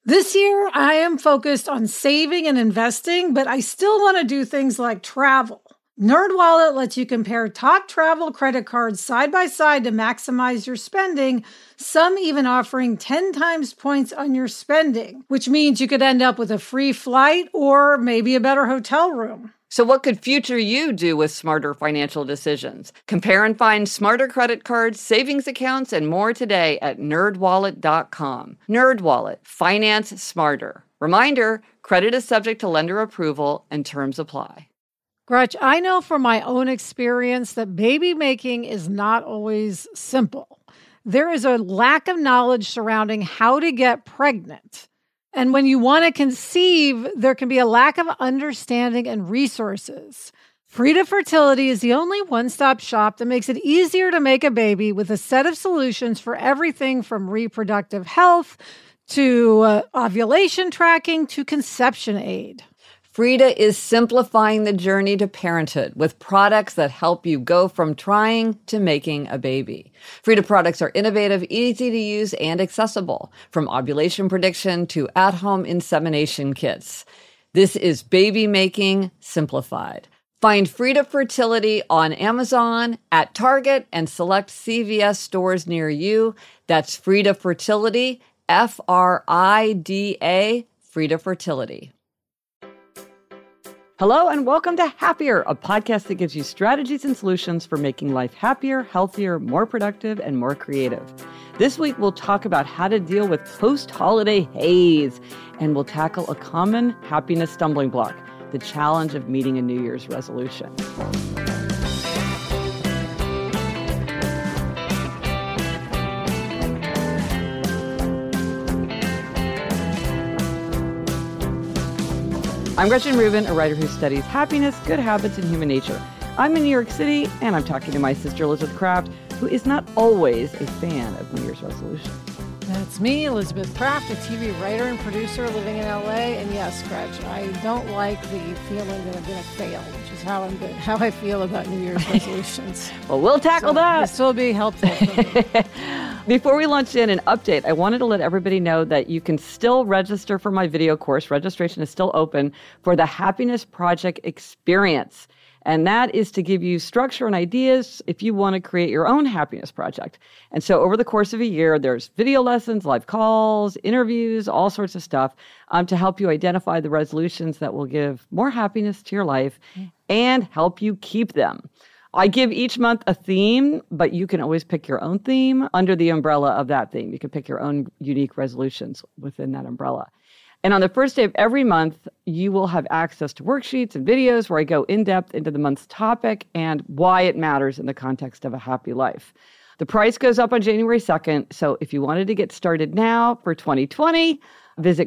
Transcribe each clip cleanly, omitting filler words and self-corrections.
This year, I am focused on saving and investing, but I still want to do things like travel. NerdWallet lets you compare top travel credit cards side by side to maximize your spending, some even offering 10 times points on your spending, which means you could end up with a free flight or maybe a better hotel room. So what could future you do with smarter financial decisions? Compare and find smarter credit cards, savings accounts, and more today at nerdwallet.com. NerdWallet, finance smarter. Reminder, credit is subject to lender approval and terms apply. Gretch, I know from my own experience that baby making is not always simple. There is a lack of knowledge surrounding how to get pregnant. And when you want to conceive, there can be a lack of understanding and resources. Frida Fertility is the only one-stop shop that makes it easier to make a baby with a set of solutions for everything from reproductive health to ovulation tracking to conception aid. Frida is simplifying the journey to parenthood with products that help you go from trying to making a baby. Frida products are innovative, easy to use, and accessible, from ovulation prediction to at-home insemination kits. This is baby making simplified. Find Frida Fertility on Amazon, at Target, and select CVS stores near you. That's Frida Fertility, Frida, Frida Fertility. Hello and welcome to Happier, a podcast that gives you strategies and solutions for making life happier, healthier, more productive, and more creative. This week, we'll talk about how to deal with post-holiday haze, and we'll tackle a common happiness stumbling block, the challenge of meeting a New Year's resolution. I'm Gretchen Rubin, a writer who studies happiness, good habits, and human nature. I'm in New York City, and I'm talking to my sister Elizabeth Craft, who is not always a fan of New Year's resolutions. That's me, Elizabeth Craft, a TV writer and producer living in LA. And yes, Gretch, I don't like the feeling that I'm going to fail, which is how I feel about New Year's resolutions. Well, we'll tackle that. This will be helpful. Before we launch in an update, I wanted to let everybody know that you can still register for my video course. Registration is still open for the Happiness Project Experience. And that is to give you structure and ideas if you want to create your own happiness project. And so over the course of a year, there's video lessons, live calls, interviews, all sorts of stuff to help you identify the resolutions that will give more happiness to your life and help you keep them. I give each month a theme, but you can always pick your own theme under the umbrella of that theme. You can pick your own unique resolutions within that umbrella. And on the first day of every month, you will have access to worksheets and videos where I go in depth into the month's topic and why it matters in the context of a happy life. The price goes up on January 2nd. So if you wanted to get started now for 2020, visit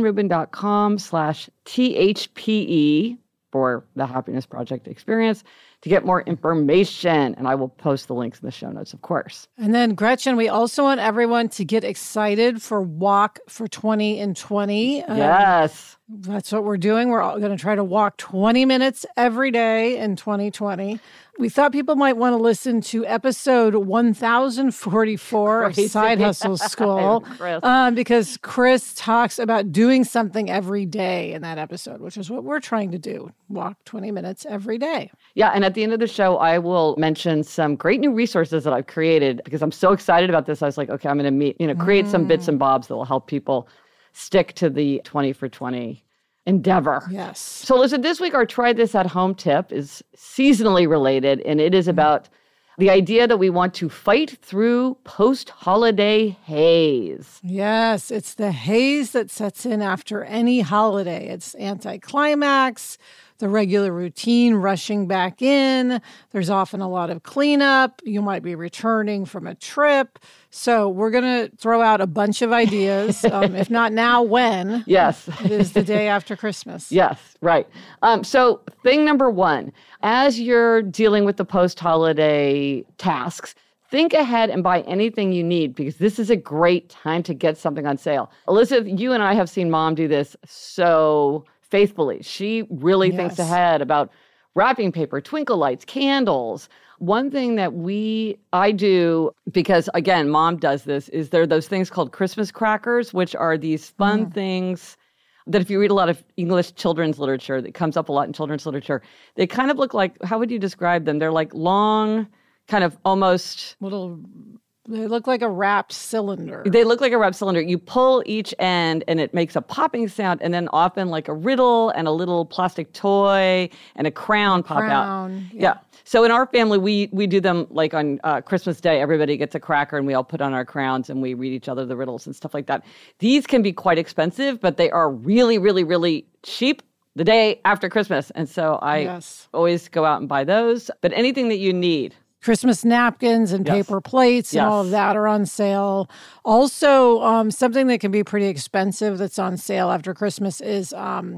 GretchenRubin.com/THPE for the Happiness Project Experience to get more information. And I will post the links in the show notes, of course. And then, Gretchen, we also want everyone to get excited for Walk for 20 in 20. Yes. That's what we're doing. We're all going to try to walk 20 minutes every day in 2020. We thought people might want to listen to episode 1044 of Side Hustle School because Chris talks about doing something every day in that episode, which is what we're trying to do, walk 20 minutes every day. Yeah, and at the end of the show, I will mention some great new resources that I've created because I'm so excited about this. I was like, okay, I'm going to create some bits and bobs that will help people stick to the 20 for 20 endeavor. Yes. So listen, this week our Try This at Home tip is seasonally related, and it is about the idea that we want to fight through post-holiday haze. Yes, it's the haze that sets in after any holiday. It's anticlimax, the regular routine rushing back in. There's often a lot of cleanup. You might be returning from a trip. So we're going to throw out a bunch of ideas. If not now, when? Yes. It is the day after Christmas. Yes, right. So thing number one, as you're dealing with the post-holiday tasks, think ahead and buy anything you need because this is a great time to get something on sale. Elizabeth, you and I have seen Mom do this so faithfully. She really thinks ahead about wrapping paper, twinkle lights, candles. One thing that I do, because again, mom does this, is there are those things called Christmas crackers, which are these fun things that if you read a lot of English children's literature, that comes up a lot in children's literature, they kind of look like, how would you describe them? They're like long, kind of almost... They look like a wrapped cylinder. They look like a wrapped cylinder. You pull each end and it makes a popping sound, and then often like a riddle and a little plastic toy and a crown pop out. Yeah. So in our family, we do them like on Christmas Day. Everybody gets a cracker and we all put on our crowns and we read each other the riddles and stuff like that. These can be quite expensive, but they are really, really, really cheap the day after Christmas. And so I always go out and buy those. But anything that you need. Christmas napkins and paper plates and all of that are on sale. Also, something that can be pretty expensive that's on sale after Christmas is,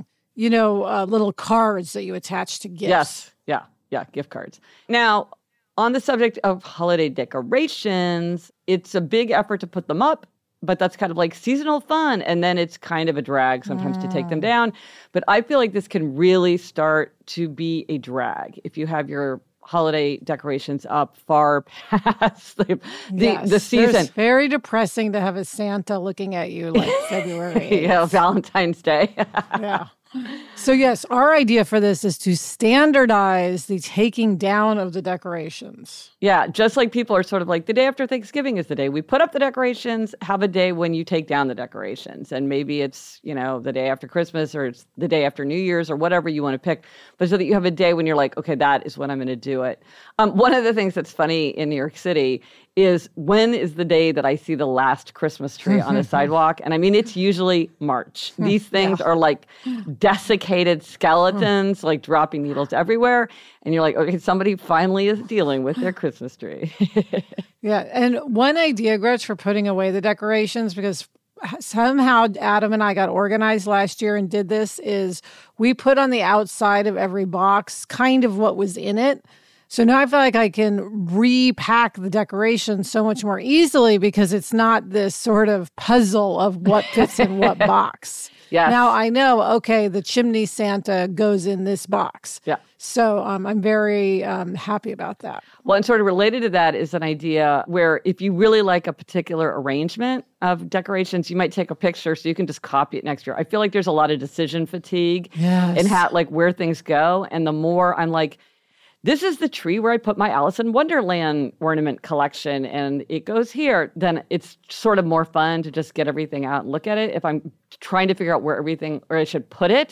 little cards that you attach to gifts. Yes. Yeah, gift cards. Now, on the subject of holiday decorations, it's a big effort to put them up, but that's kind of like seasonal fun. And then it's kind of a drag sometimes to take them down. But I feel like this can really start to be a drag if you have your holiday decorations up far past the season. It's very depressing to have a Santa looking at you like February 8th. Yeah, Valentine's Day. Yeah. So yes, our idea for this is to standardize the taking down of the decorations. Yeah, just like people are sort of like, the day after Thanksgiving is the day we put up the decorations, have a day when you take down the decorations. And maybe it's, the day after Christmas or it's the day after New Year's or whatever you want to pick. But so that you have a day when you're like, okay, that is when I'm going to do it. One of the things that's funny in New York City is when is the day that I see the last Christmas tree on a sidewalk? And I mean, it's usually March. These things are like desiccated skeletons, like dropping needles everywhere. And you're like, okay, somebody finally is dealing with their Christmas tree. Yeah. And one idea, Gretch, for putting away the decorations, because somehow Adam and I got organized last year and did this, is we put on the outside of every box kind of what was in it. So now I feel like I can repack the decorations so much more easily because it's not this sort of puzzle of what fits in what box. Yes. Now I know, okay, the chimney Santa goes in this box. Yeah. So I'm very happy about that. Well, and sort of related to that is an idea where if you really like a particular arrangement of decorations, you might take a picture so you can just copy it next year. I feel like there's a lot of decision fatigue in where things go. And the more I'm like, this is the tree where I put my Alice in Wonderland ornament collection, and it goes here, then it's sort of more fun to just get everything out and look at it. If I'm trying to figure out where I should put it,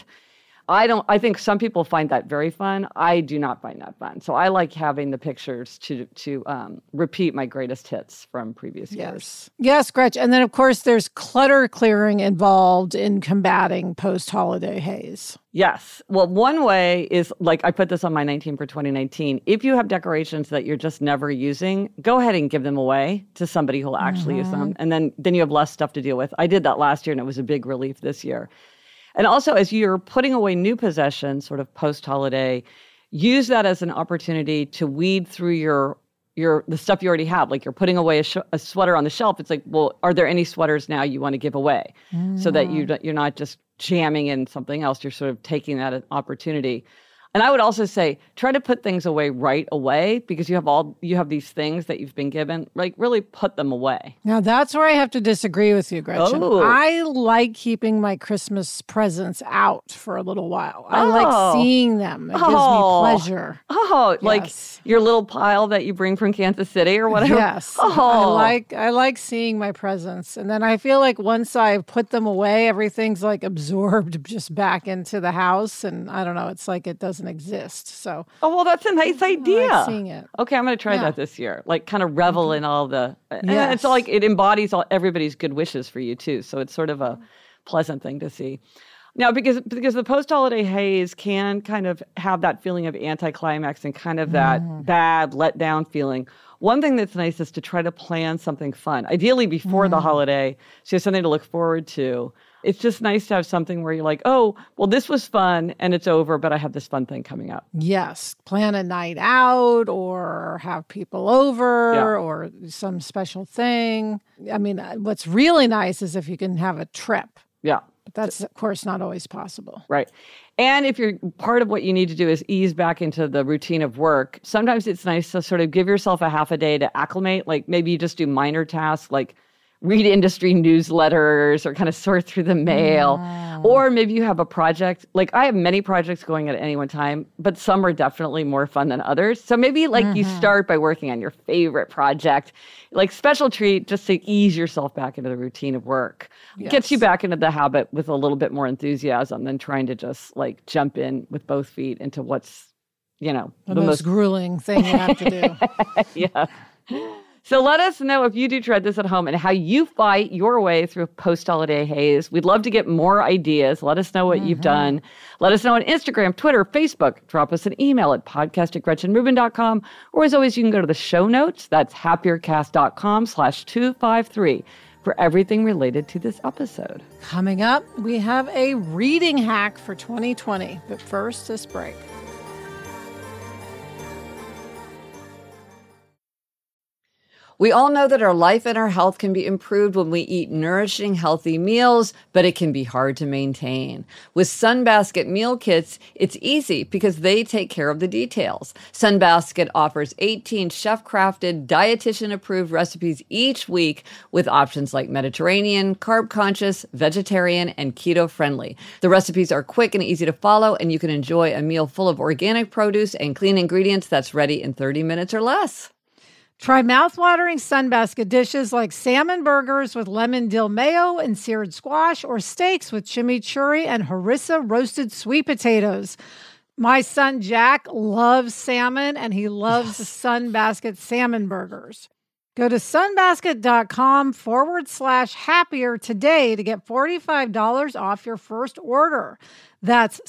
I think some people find that very fun. I do not find that fun. So I like having the pictures to repeat my greatest hits from previous years. Yes, Gretch. And then, of course, there's clutter clearing involved in combating post-holiday haze. Yes. Well, one way is, like, I put this on my 19 for 2019. If you have decorations that you're just never using, go ahead and give them away to somebody who will actually use them. And then you have less stuff to deal with. I did that last year, and it was a big relief this year. And also, as you're putting away new possessions, sort of post-holiday, use that as an opportunity to weed through the stuff you already have. Like you're putting away a sweater on the shelf. It's like, well, are there any sweaters now you want to give away? So that you're not just jamming in something else. You're sort of taking that as an opportunity. And I would also say, try to put things away right away because you have these things that you've been given, like really put them away. Now that's where I have to disagree with you, Gretchen. Oh. I like keeping my Christmas presents out for a little while. I like seeing them. It gives me pleasure. Oh, yes. Like your little pile that you bring from Kansas City or whatever? Yes. Oh. I like seeing my presents. And then I feel like once I put them away, everything's like absorbed just back into the house. And I don't know, it's like it doesn't exist. So well, that's a nice idea. I like seeing it. Okay, I'm going to try that this year. Like kind of revel in all the and it's like it embodies everybody's good wishes for you too. So it's sort of a pleasant thing to see. Now, because the post-holiday haze can kind of have that feeling of anticlimax and kind of that bad letdown feeling. One thing that's nice is to try to plan something fun, ideally before the holiday, so you have something to look forward to. It's just nice to have something where you're like, oh, well, this was fun and it's over, but I have this fun thing coming up. Yes. Plan a night out or have people over or some special thing. I mean, what's really nice is if you can have a trip. Yeah. But That's, of course, not always possible. Right. And if you're part of what you need to do is ease back into the routine of work, sometimes it's nice to sort of give yourself a half a day to acclimate. Like maybe you just do minor tasks like read industry newsletters or kind of sort through the mail. Or maybe you have a project. Like I have many projects going at any one time, but some are definitely more fun than others. So maybe like you start by working on your favorite project, like special treat just to ease yourself back into the routine of work. Yes. Gets you back into the habit with a little bit more enthusiasm than trying to just like jump in with both feet into what's, the most grueling thing you have to do. Yeah. So let us know if you do try this at home and how you fight your way through post-holiday haze. We'd love to get more ideas. Let us know what you've done. Let us know on Instagram, Twitter, Facebook. Drop us an email at podcast@GretchenRubin.com. Or as always, you can go to the show notes. That's happiercast.com/253 for everything related to this episode. Coming up, we have a reading hack for 2020. But first, this break. We all know that our life and our health can be improved when we eat nourishing, healthy meals, but it can be hard to maintain. With Sunbasket meal kits, it's easy because they take care of the details. Sunbasket offers 18 chef-crafted, dietitian-approved recipes each week with options like Mediterranean, carb-conscious, vegetarian, and keto-friendly. The recipes are quick and easy to follow, and you can enjoy a meal full of organic produce and clean ingredients that's ready in 30 minutes or less. Try mouthwatering Sunbasket dishes like salmon burgers with lemon dill mayo and seared squash, or steaks with chimichurri and harissa roasted sweet potatoes. My son Jack loves salmon, and he loves Sunbasket salmon burgers. Go to sunbasket.com/happier today to get $45 off your first order. That's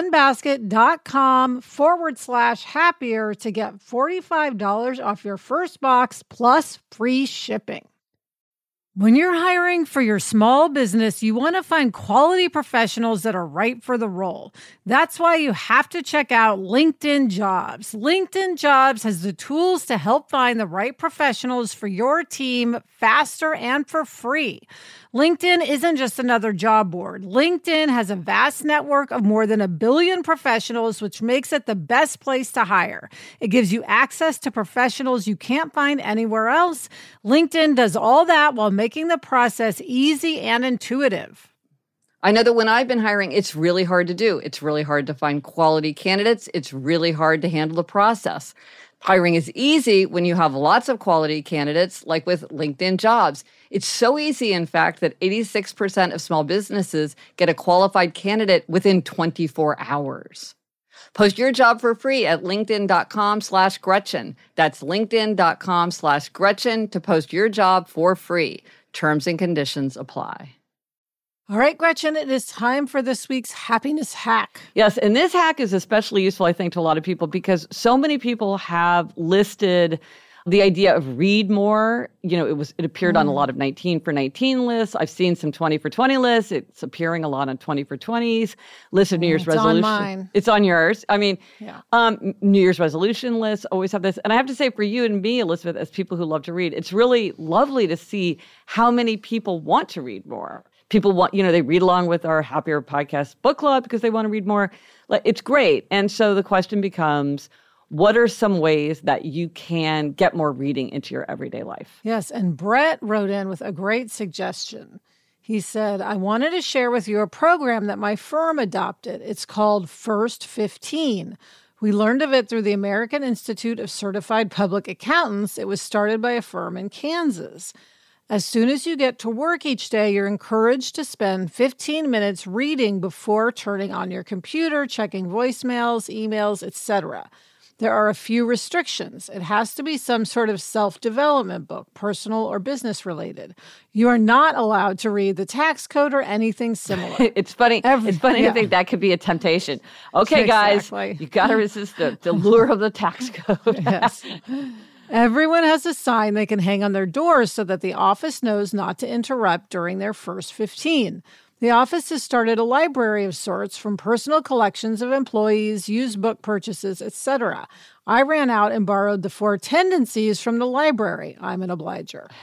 sunbasket.com/happier to get $45 off your first box plus free shipping. When you're hiring for your small business, you want to find quality professionals that are right for the role. That's why you have to check out LinkedIn Jobs. LinkedIn Jobs has the tools to help find the right professionals for your team faster and for free. LinkedIn isn't just another job board. LinkedIn has a vast network of more than 1 billion professionals, which makes it the best place to hire. It gives you access to professionals you can't find anywhere else. LinkedIn does all that while making the process easy and intuitive. I know that when I've been hiring, it's really hard to do. It's really hard to find quality candidates. It's really hard to handle the process. Hiring is easy when you have lots of quality candidates, like with LinkedIn Jobs. It's so easy, in fact, that 86% of small businesses get a qualified candidate within 24 hours. Post your job for free at linkedin.com/Gretchen. That's linkedin.com/Gretchen to post your job for free. Terms and conditions apply. All right, Gretchen, it is time for this week's happiness hack. Yes, and this hack is especially useful, I think, to a lot of people because so many people have listed the idea of read more. It appeared on a lot of 19 for 19 lists. I've seen some 20 for 20 lists. It's appearing a lot on 20 for 20s. List of New Year's resolution. It's on mine. It's on yours. New Year's resolution lists always have this. And I have to say for you and me, Elizabeth, as people who love to read, it's really lovely to see how many people want to read more. People want, they read along with our Happier Podcast book club because they want to read more. It's great. And so the question becomes, what are some ways that you can get more reading into your everyday life? Yes, and Brett wrote in with a great suggestion. He said, I wanted to share with you a program that my firm adopted. It's called First 15. We learned of it through the American Institute of Certified Public Accountants. It was started by a firm in Kansas. As soon as you get to work each day, you're encouraged to spend 15 minutes reading before turning on your computer, checking voicemails, emails, etc. There are a few restrictions. It has to be some sort of self-development book, personal or business related. You are not allowed to read the tax code or anything similar. It's funny to think that could be a temptation. Okay, exactly. Guys, you got to resist the lure of the tax code. Yes. Everyone has a sign they can hang on their doors so that the office knows not to interrupt during their first 15. The office has started a library of sorts from personal collections of employees, used book purchases, etc. I ran out and borrowed the 4 tendencies from the library. I'm an obliger.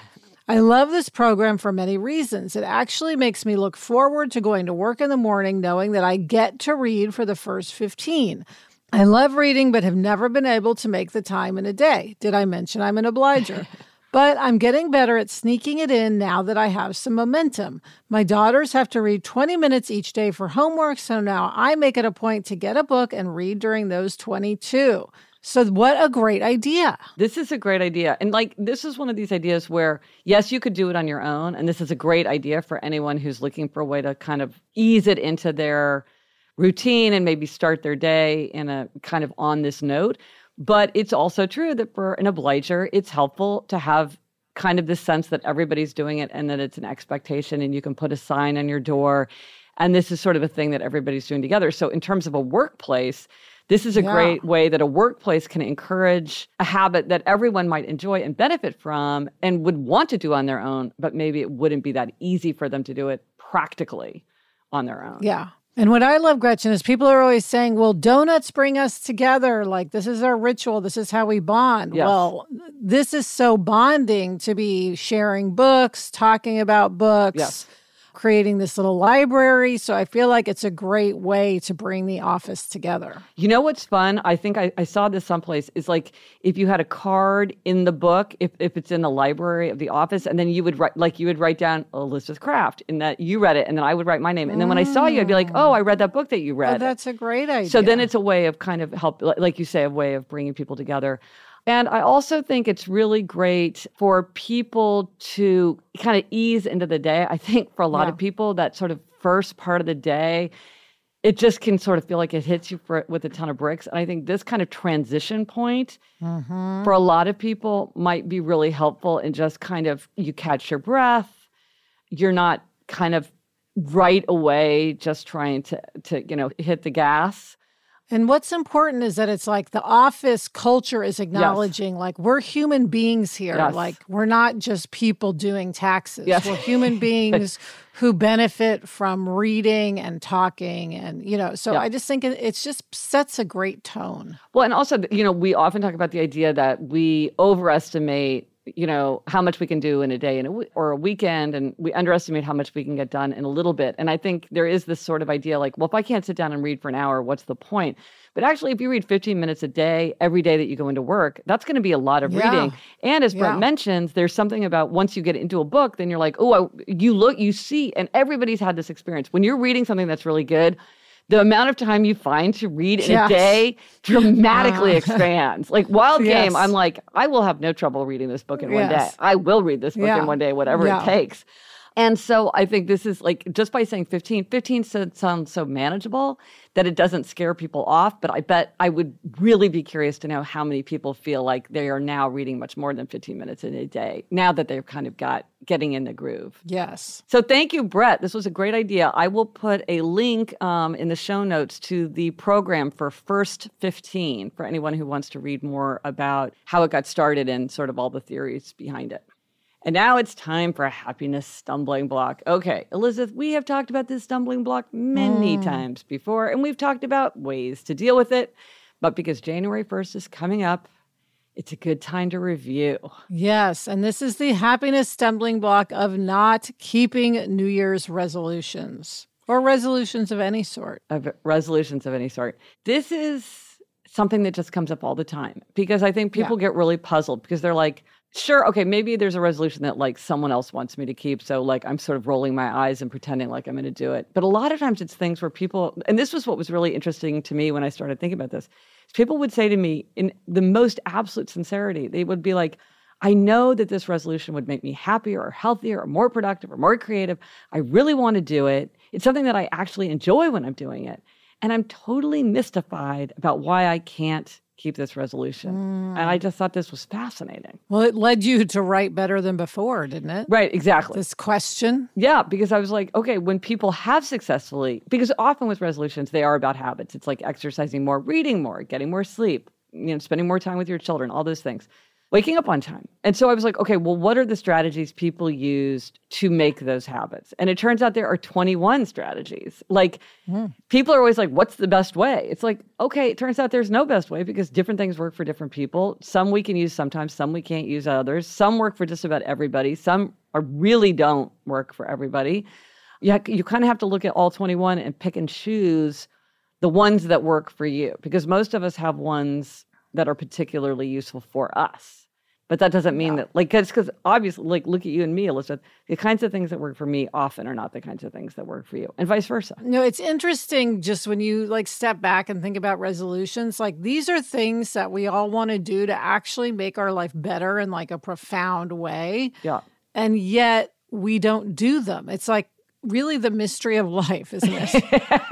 I love this program for many reasons. It actually makes me look forward to going to work in the morning knowing that I get to read for the first 15. I love reading, but have never been able to make the time in a day. Did I mention I'm an obliger? But I'm getting better at sneaking it in now that I have some momentum. My daughters have to read 20 minutes each day for homework, so now I make it a point to get a book and read during those 22. So what a great idea. This is a great idea. And this is one of these ideas where, yes, you could do it on your own. And this is a great idea for anyone who's looking for a way to kind of ease it into their routine and maybe start their day in a kind of on this note. But it's also true that for an obliger, it's helpful to have kind of this sense that everybody's doing it and that it's an expectation and you can put a sign on your door. And this is sort of a thing that everybody's doing together. So in terms of a workplace, this is a great way that a workplace can encourage a habit that everyone might enjoy and benefit from and would want to do on their own, but maybe it wouldn't be that easy for them to do it practically on their own. Yeah. And what I love, Gretchen, is people are always saying, well, donuts bring us together. Like, this is our ritual. This is how we bond. Yes. Well, this is so bonding to be sharing books, talking about books, yes. creating this little library. So I feel like it's a great way to bring the office together. You know what's fun? I think I saw this someplace, is like if you had a card in the book, if it's in the library of the office, and then you would write down Elizabeth Craft and that you read it, and then I would write my name. And then when I saw you, I'd be like, oh, I read that book that you read. Oh, that's a great idea. So then it's a way of kind of help, like you say, a way of bringing people together. And I also think it's really great for people to kind of ease into the day. I think for a lot of people, that sort of first part of the day, it just can sort of feel like it hits you with a ton of bricks. And I think this kind of transition point for a lot of people might be really helpful in just kind of, you catch your breath. You're not kind of right away just trying to hit the gas. And what's important is that it's like the office culture is acknowledging, like, we're human beings here. Yes. Like, we're not just people doing taxes. Yes. We're human beings who benefit from reading and talking. And, so I just think it just sets a great tone. Well, and also, we often talk about the idea that we overestimate how much we can do in a day or a weekend, and we underestimate how much we can get done in a little bit. And I think there is this sort of idea like, well, if I can't sit down and read for an hour, what's the point? But actually, if you read 15 minutes a day, every day that you go into work, that's going to be a lot of reading. And as Brett mentions, there's something about once you get into a book, then you're like, oh, you see, and everybody's had this experience. When you're reading something that's really good, the amount of time you find to read in a day dramatically expands. Like Wild Game, I'm like, I will have no trouble reading this book in one day. I will read this book in one day, whatever it takes. And so I think this is like, just by saying 15 sounds so manageable that it doesn't scare people off. But I bet I would really be curious to know how many people feel like they are now reading much more than 15 minutes in a day, now that they've kind of getting in the groove. Yes. So thank you, Brett. This was a great idea. I will put a link in the show notes to the program for First 15 for anyone who wants to read more about how it got started and sort of all the theories behind it. And now it's time for a happiness stumbling block. Okay, Elizabeth, we have talked about this stumbling block many times before, and we've talked about ways to deal with it. But because January 1st is coming up, it's a good time to review. Yes, and this is the happiness stumbling block of not keeping New Year's resolutions or resolutions of any sort. This is something that just comes up all the time because I think people get really puzzled because they're like, sure, okay, maybe there's a resolution that like someone else wants me to keep. So like I'm sort of rolling my eyes and pretending like I'm going to do it. But a lot of times it's things where people, and this was what was really interesting to me when I started thinking about this, people would say to me in the most absolute sincerity, they would be like, I know that this resolution would make me happier or healthier or more productive or more creative. I really want to do it. It's something that I actually enjoy when I'm doing it. And I'm totally mystified about why I can't keep this resolution. And I just thought this was fascinating. Well, it led you to write better than before, didn't it? Right, exactly. This question. Yeah, because I was like, okay, when people have successfully, because often with resolutions, they are about habits. It's like exercising more, reading more, getting more sleep, spending more time with your children, all those things. waking up on time. And so I was like, okay, well, what are the strategies people used to make those habits? And it turns out there are 21 strategies. Like people are always like, what's the best way? It's like, okay, it turns out there's no best way because different things work for different people. Some we can use sometimes, some we can't use others. Some work for just about everybody. Some really don't work for everybody. You kind of have to look at all 21 and pick and choose the ones that work for you, because most of us have ones that are particularly useful for us. But that doesn't mean that, like, because obviously, like, look at you and me, Elizabeth, the kinds of things that work for me often are not the kinds of things that work for you, and vice versa. No, it's interesting just when you like step back and think about resolutions, like these are things that we all want to do to actually make our life better in like a profound way. Yeah. And yet we don't do them. It's like really the mystery of life, isn't it?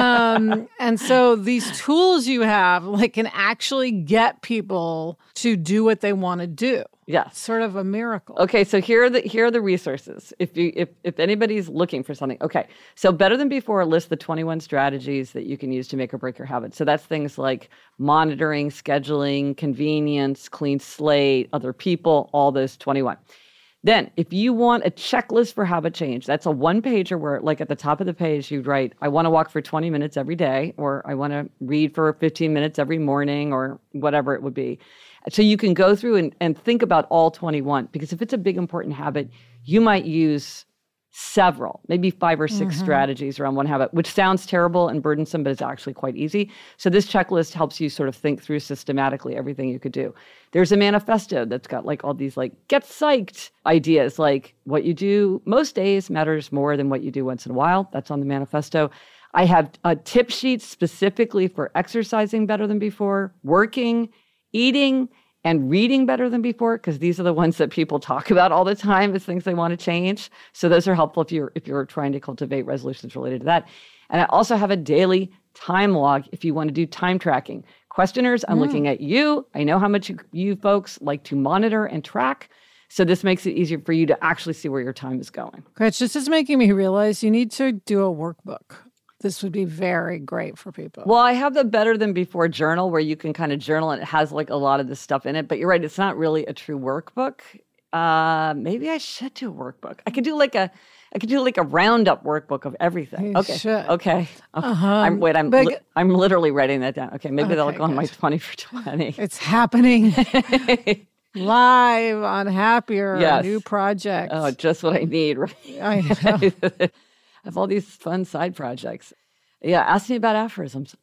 And so these tools you have like can actually get people to do what they want to do. Yes. Sort of a miracle. Okay, so here are the resources. If anybody's looking for something. Okay. So Better Than Before lists the 21 strategies that you can use to make or break your habit. So that's things like monitoring, scheduling, convenience, clean slate, other people, all those 21. Then, if you want a checklist for habit change, that's a one-pager where, like at the top of the page, you'd write, I want to walk for 20 minutes every day, or I want to read for 15 minutes every morning, or whatever it would be. So you can go through and think about all 21, because if it's a big, important habit, you might use several, maybe 5 or 6 strategies around one habit, which sounds terrible and burdensome, but it's actually quite easy. So this checklist helps you sort of think through systematically everything you could do. There's a manifesto that's got like all these like get psyched ideas, like what you do most days matters more than what you do once in a while. That's on the manifesto. I have a tip sheet specifically for exercising better than before, working, eating, and reading better than before, because these are the ones that people talk about all the time as things they want to change. So those are helpful if you're trying to cultivate resolutions related to that. And I also have a daily time log if you want to do time tracking. Questioners, I'm looking at you. I know how much you folks like to monitor and track. So this makes it easier for you to actually see where your time is going. Gretch, this is making me realize you need to do a workbook. This would be very great for people. Well, I have the Better Than Before journal where you can kind of journal and it has like a lot of this stuff in it. But you're right, it's not really a true workbook. Maybe I should do a workbook. I could do like a roundup workbook of everything. You okay. should. Okay. I'm literally writing that down. Okay, maybe that'll go on my 20 for 20. It's happening live on Happier, yes. New project. Oh, just what I need, right? I know. I have all these fun side projects. Yeah, ask me about aphorisms.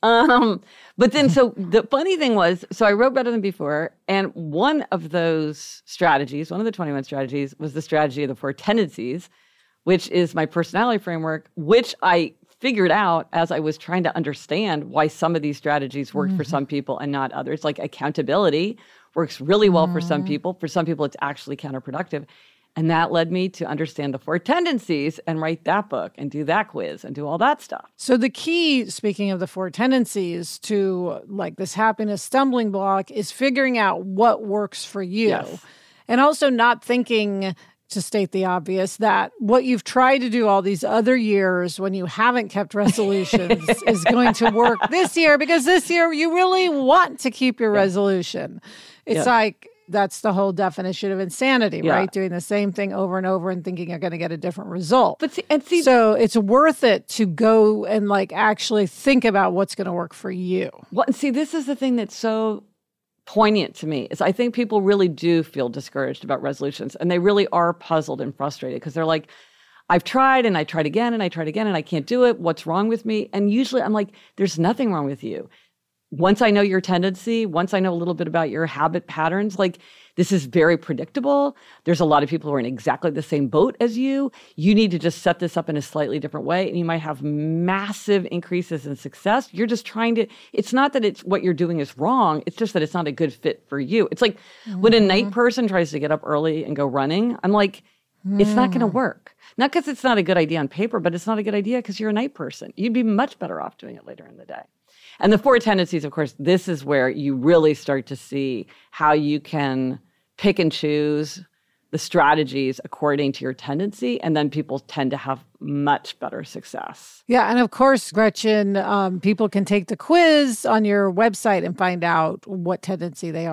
But then, so the funny thing was, so I wrote Better Than Before, and one of those strategies, one of the 21 strategies, was the strategy of the 4 tendencies, which is my personality framework, which I figured out as I was trying to understand why some of these strategies work for some people and not others. Like accountability works really well for some people. For some people, it's actually counterproductive. And that led me to understand the 4 tendencies and write that book and do that quiz and do all that stuff. So the key, speaking of the 4 tendencies to like this happiness stumbling block, is figuring out what works for you. Yes. And also not thinking, to state the obvious, that what you've tried to do all these other years when you haven't kept resolutions is going to work this year, because this year you really want to keep your resolution. It's like, that's the whole definition of insanity, right? Doing the same thing over and over and thinking you're going to get a different result. But see, so it's worth it to go and like actually think about what's going to work for you. Well, and see, this is the thing that's so poignant to me, is I think people really do feel discouraged about resolutions, and they really are puzzled and frustrated because they're like, I've tried and I tried again and I tried again and I can't do it. What's wrong with me? And usually I'm like, there's nothing wrong with you. Once I know your tendency, once I know a little bit about your habit patterns, like this is very predictable. There's a lot of people who are in exactly the same boat as you. You need to just set this up in a slightly different way, and you might have massive increases in success. You're just trying to, it's not that it's what you're doing is wrong. It's just that it's not a good fit for you. It's like when a night person tries to get up early and go running, I'm like, it's not going to work. Not because it's not a good idea on paper, but it's not a good idea because you're a night person. You'd be much better off doing it later in the day. And the 4 tendencies, of course, this is where you really start to see how you can pick and choose the strategies according to your tendency, and then people tend to have much better success. Yeah, and of course, Gretchen, people can take the quiz on your website and find out what tendency they are.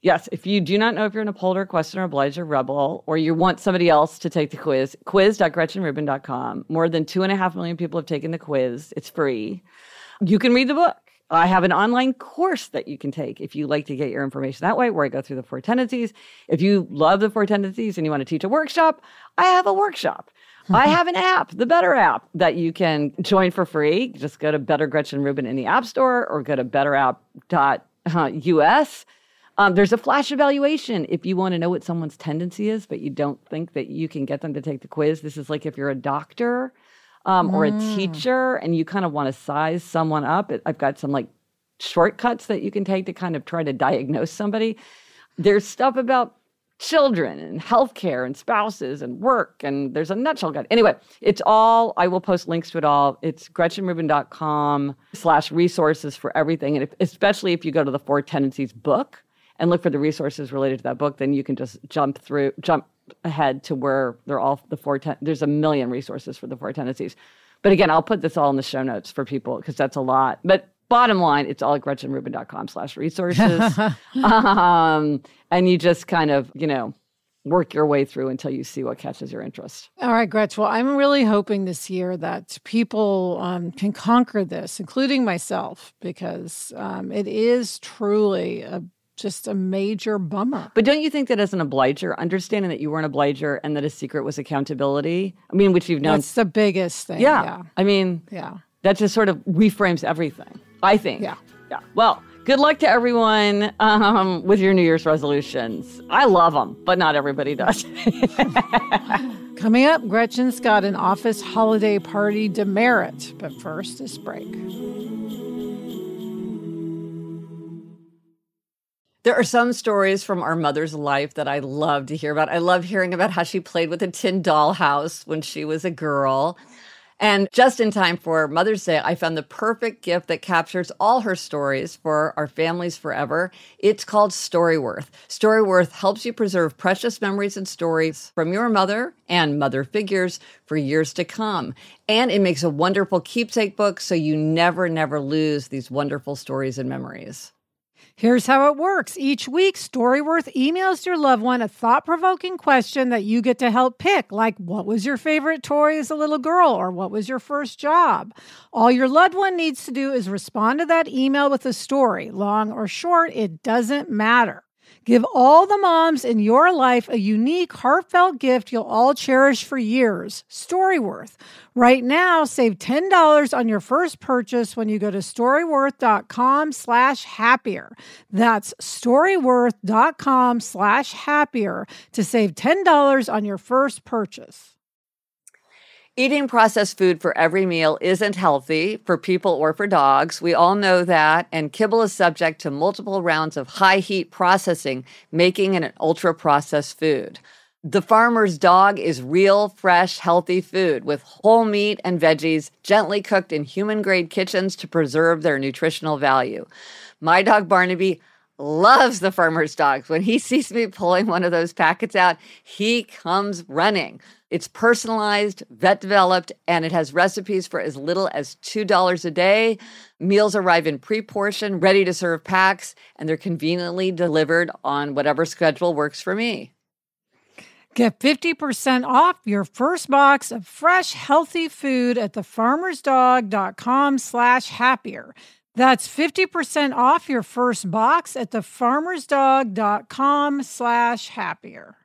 Yes, if you do not know if you're an upholder, questioner, obliger, rebel, or you want somebody else to take the quiz, quiz.gretchenrubin.com. More than 2.5 million people have taken the quiz. It's free. You can read the book. I have an online course that you can take if you like to get your information that way, where I go through the 4 tendencies. If you love the 4 tendencies and you want to teach a workshop, I have a workshop. I have an app, the Better app, that you can join for free. Just go to Better Gretchen Rubin in the App Store or go to betterapp.us. There's a flash evaluation if you want to know what someone's tendency is, but you don't think that you can get them to take the quiz. This is like if you're a doctor or a teacher and you kind of want to size someone up. I've got some like shortcuts that you can take to kind of try to diagnose somebody. There's stuff about children and healthcare and spouses and work, and there's a nutshell guide. Anyway, it's all, I will post links to it all. It's GretchenRubin.com/resources for everything. And especially if you go to the 4 Tendencies book and look for the resources related to that book, then you can just jump ahead to where they're all the 4, there's a million resources for the 4 tendencies. But again, I'll put this all in the show notes for people because that's a lot. But bottom line, it's all at GretchenRubin.com/resources. And you just kind of, work your way through until you see what catches your interest. All right, Gretch. Well, I'm really hoping this year that people can conquer this, including myself, because it is truly just a major bummer. But don't you think that as an obliger, understanding that you were an obliger and that a secret was accountability, which you've known. That's the biggest thing. Yeah. That just sort of reframes everything, I think. Yeah. Well, good luck to everyone with your New Year's resolutions. I love them, but not everybody does. Coming up, Gretchen's got an office holiday party demerit. But first, this break. There are some stories from our mother's life that I love to hear about. I love hearing about how she played with a tin dollhouse when she was a girl. And just in time for Mother's Day, I found the perfect gift that captures all her stories for our families forever. It's called Storyworth. Storyworth helps you preserve precious memories and stories from your mother and mother figures for years to come. And it makes a wonderful keepsake book so you never lose these wonderful stories and memories. Here's how it works. Each week, Storyworth emails your loved one a thought-provoking question that you get to help pick, like what was your favorite toy as a little girl, or what was your first job? All your loved one needs to do is respond to that email with a story. Long or short, it doesn't matter. Give all the moms in your life a unique, heartfelt gift you'll all cherish for years. Storyworth. Right now, save $10 on your first purchase when you go to storyworth.com/happier. That's storyworth.com/happier to save $10 on your first purchase. Eating processed food for every meal isn't healthy for people or for dogs. We all know that. And kibble is subject to multiple rounds of high heat processing, making it an ultra-processed food. The Farmer's Dog is real, fresh, healthy food with whole meat and veggies gently cooked in human-grade kitchens to preserve their nutritional value. My dog Barnaby loves the Farmer's Dog. When he sees me pulling one of those packets out, he comes running. It's personalized, vet-developed, and it has recipes for as little as $2 a day. Meals arrive in pre-portioned, ready-to-serve packs, and they're conveniently delivered on whatever schedule works for me. Get 50% off your first box of fresh, healthy food at thefarmersdog.com/happier. That's 50% off your first box at thefarmersdog.com/happier.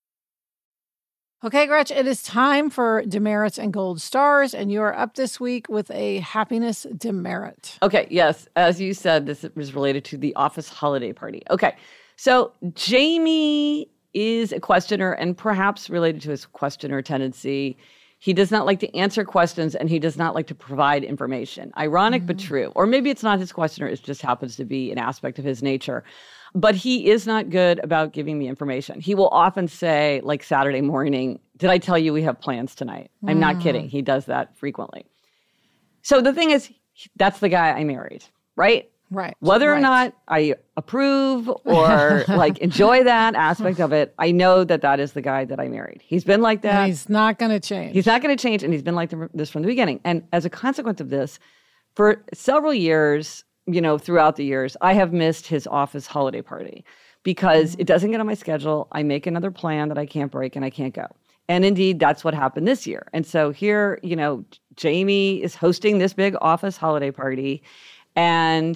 Okay, Gretch, it is time for demerits and gold stars, and you are up this week with a happiness demerit. Okay, yes. As you said, this was related to the office holiday party. Okay, so Jamie is a questioner and perhaps related to his questioner tendency. He does not like to answer questions and he does not like to provide information. Ironic, but true. Or maybe it's not his questioner, it just happens to be an aspect of his nature. But he is not good about giving me information. He will often say, like Saturday morning, did I tell you we have plans tonight? I'm not kidding. He does that frequently. So the thing is, that's the guy I married, right? Right. Whether or not I approve or enjoy that aspect of it, I know that that is the guy that I married. He's been like that. And he's not going to change. He's not going to change, and he's been like this from the beginning. And as a consequence of this, for several years, throughout the years, I have missed his office holiday party because it doesn't get on my schedule. I make another plan that I can't break and I can't go. And indeed, that's what happened this year. And so here, Jamie is hosting this big office holiday party, and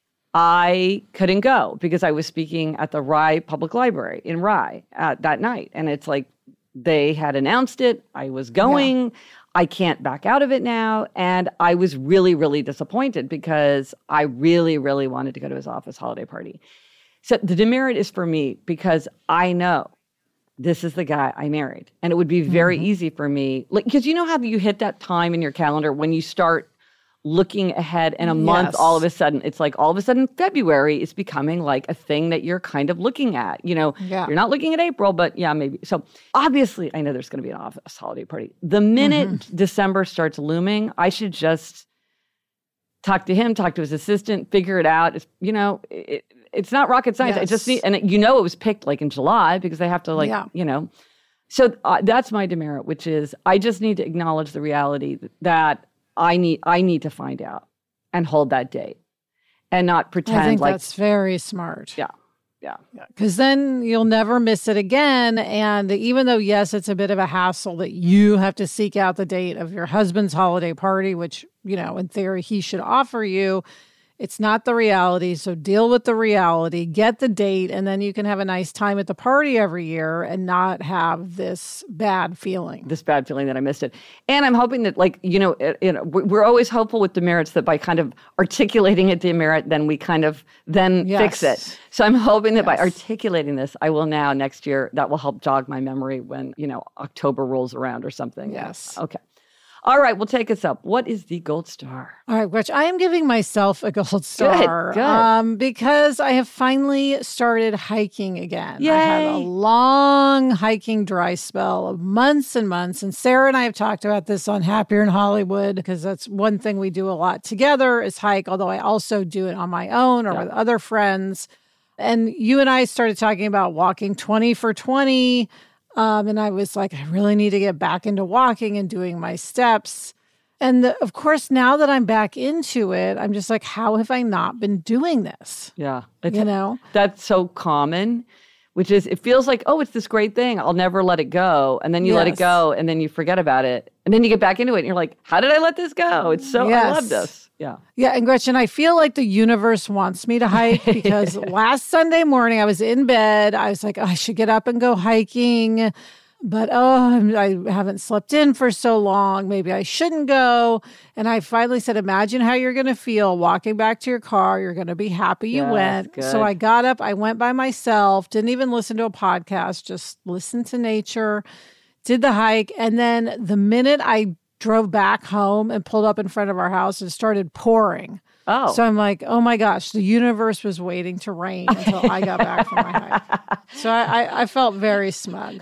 I couldn't go because I was speaking at the Rye Public Library in Rye that night. And it's like they had announced it. I was going. Yeah. I can't back out of it now. And I was really, really disappointed because I really, really wanted to go to his office holiday party. So the demerit is for me because I know this is the guy I married. And it would be very easy for me, because you know how you hit that time in your calendar when you start looking ahead in a month, all of a sudden, it's like all of a sudden February is becoming like a thing that you're kind of looking at. You're not looking at April, but yeah, maybe. So obviously I know there's going to be an office holiday party. The minute December starts looming, I should just talk to him, talk to his assistant, figure it out. It's not rocket science. I just need, and it was picked like in July because they have to So that's my demerit, which is I just need to acknowledge the reality that I need to find out and hold that date and not pretend I think that's very smart. Yeah. Because then you'll never miss it again. And even though, yes, it's a bit of a hassle that you have to seek out the date of your husband's holiday party, which, in theory, he should offer you, it's not the reality. So deal with the reality, get the date, and then you can have a nice time at the party every year and not have this bad feeling. This bad feeling that I missed it. And I'm hoping that, we're always hopeful with demerits that by kind of articulating a demerit, then we kind of fix it. So I'm hoping that by articulating this, I will now next year, that will help jog my memory when, October rolls around or something. Yes. Okay. All right, well, take us up. What is the gold star? All right, Gretch, I am giving myself a gold star. Good. Because I have finally started hiking again. Yay. I had a long hiking dry spell of months and months. And Sarah and I have talked about this on Happier in Hollywood because that's one thing we do a lot together is hike, although I also do it on my own or with other friends. And you and I started talking about walking 20 for 20. And I was like, I really need to get back into walking and doing my steps. And of course, now that I'm back into it, I'm just like, how have I not been doing this? Yeah. That's so common, which is, it feels like, it's this great thing. I'll never let it go. And then you let it go and then you forget about it. And then you get back into it and you're like, how did I let this go? It's so, I love this. Yeah. Yeah. And Gretchen, I feel like the universe wants me to hike because last Sunday morning I was in bed. I was like, I should get up and go hiking. But, I haven't slept in for so long. Maybe I shouldn't go. And I finally said, imagine how you're going to feel walking back to your car. You're going to be happy you went. Good. So I got up. I went by myself. Didn't even listen to a podcast. Just listened to nature. Did the hike. And then the minute I drove back home and pulled up in front of our house, it started pouring. Oh. So I'm like, oh my gosh, the universe was waiting to rain until I got back from my hike. So I felt very smug.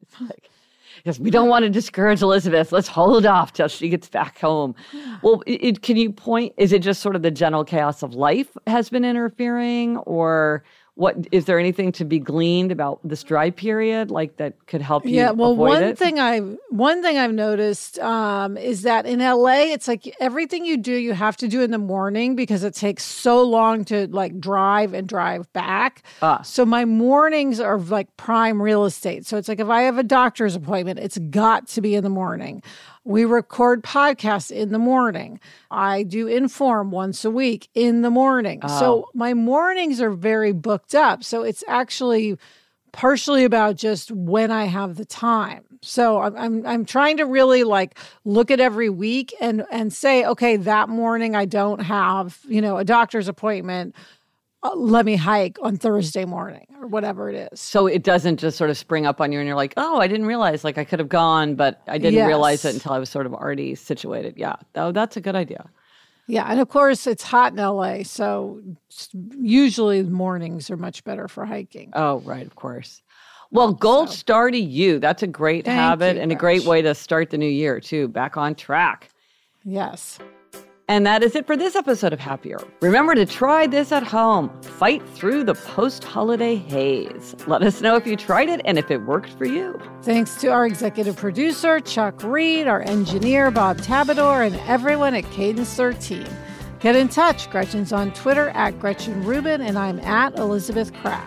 Yes, we don't want to discourage Elizabeth. Let's hold off till she gets back home. Well, can you point, is it just sort of the general chaos of life has been interfering, or what, is there anything to be gleaned about this dry period that could help you avoid it? One thing I've noticed is that in LA, it's like everything you do, you have to do in the morning because it takes so long to drive and drive back. So my mornings are like prime real estate. So it's like if I have a doctor's appointment, it's got to be in the morning. We record podcasts in the morning. I do Inform once a week in the morning. So my mornings are very booked up. So it's actually partially about just when I have the time. So I'm trying to really look at every week and say, okay, that morning I don't have, a doctor's appointment. Let me hike on Thursday morning or whatever it is. So it doesn't just sort of spring up on you and you're like, oh, I didn't realize I could have gone, but I didn't realize it until I was sort of already situated. Yeah. Oh, that's a good idea. Yeah. And of course it's hot in LA. So usually mornings are much better for hiking. Oh, right. Of course. Well, gold star to you. That's a great habit and a great way to start the new year too. Back on track. Yes. And that is it for this episode of Happier. Remember to try this at home. Fight through the post-holiday haze. Let us know if you tried it and if it worked for you. Thanks to our executive producer, Chuck Reed, our engineer, Bob Tabador, and everyone at Cadence 13. Get in touch. Gretchen's on Twitter at Gretchen Rubin, and I'm at Elizabeth Kraft.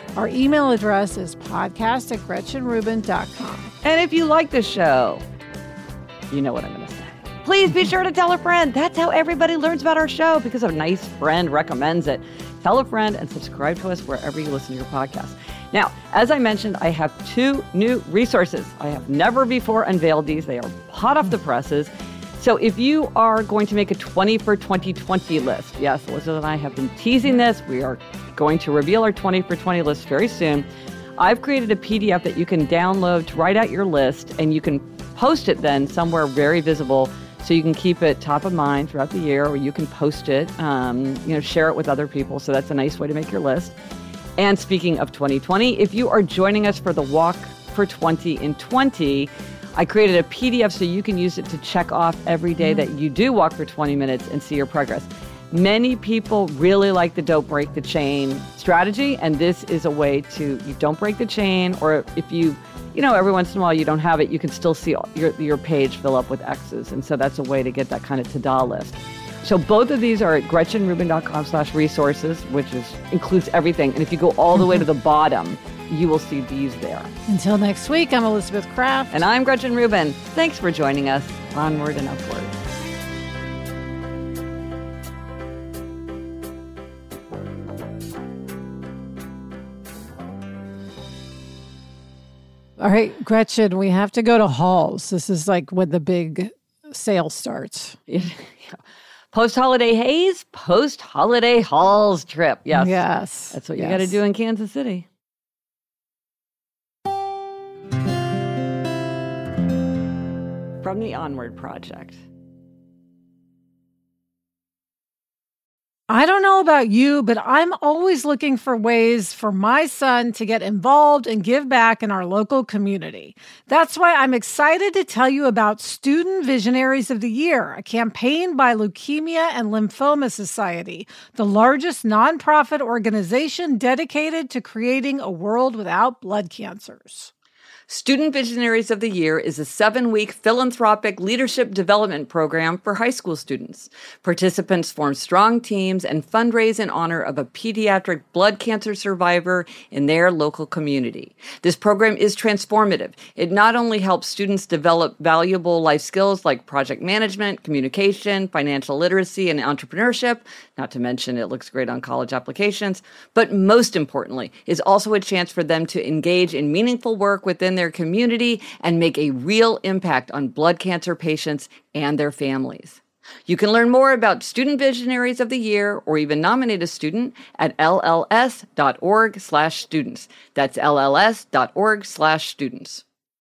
Our email address is podcast@gretchenrubin.com. And if you like the show, you know what I'm going to say. Please be sure to tell a friend. That's how everybody learns about our show, because a nice friend recommends it. Tell a friend and subscribe to us wherever you listen to your podcast. Now, as I mentioned, I have 2 new resources. I have never before unveiled these. They are hot off the presses. So if you are going to make a 20 for 2020 list, yes, Elizabeth and I have been teasing this. We are going to reveal our 20 for 20 list very soon. I've created a PDF that you can download to write out your list, and you can post it then somewhere very visible, so you can keep it top of mind throughout the year, or you can post it, share it with other people. So that's a nice way to make your list. And speaking of 2020, if you are joining us for the Walk for 20 in 20, I created a PDF so you can use it to check off every day that you do walk for 20 minutes and see your progress. Many people really like the don't break the chain strategy, and this is a way to, you don't break the chain, or if you every once in a while you don't have it, you can still see your page fill up with X's. And so that's a way to get that kind of to-do list. So both of these are at GretchenRubin.com/resources, which includes everything. And if you go all the way to the bottom, you will see these there. Until next week, I'm Elizabeth Kraft. And I'm Gretchen Rubin. Thanks for joining us. Onward and upward. All right, Gretchen, we have to go to Halls. This is like when the big sale starts. Yeah. Post-holiday haze, post-holiday Halls trip. Yes. Yes. That's what you got to do in Kansas City. From the Onward Project. I don't know about you, but I'm always looking for ways for my son to get involved and give back in our local community. That's why I'm excited to tell you about Student Visionaries of the Year, a campaign by Leukemia and Lymphoma Society, the largest nonprofit organization dedicated to creating a world without blood cancers. Student Visionaries of the Year is a 7-week philanthropic leadership development program for high school students. Participants form strong teams and fundraise in honor of a pediatric blood cancer survivor in their local community. This program is transformative. It not only helps students develop valuable life skills like project management, communication, financial literacy, and entrepreneurship, not to mention it looks great on college applications, but most importantly, is also a chance for them to engage in meaningful work within their community and make a real impact on blood cancer patients and their families. You can learn more about Student Visionaries of the Year or even nominate a student at lls.org/students. That's lls.org/students.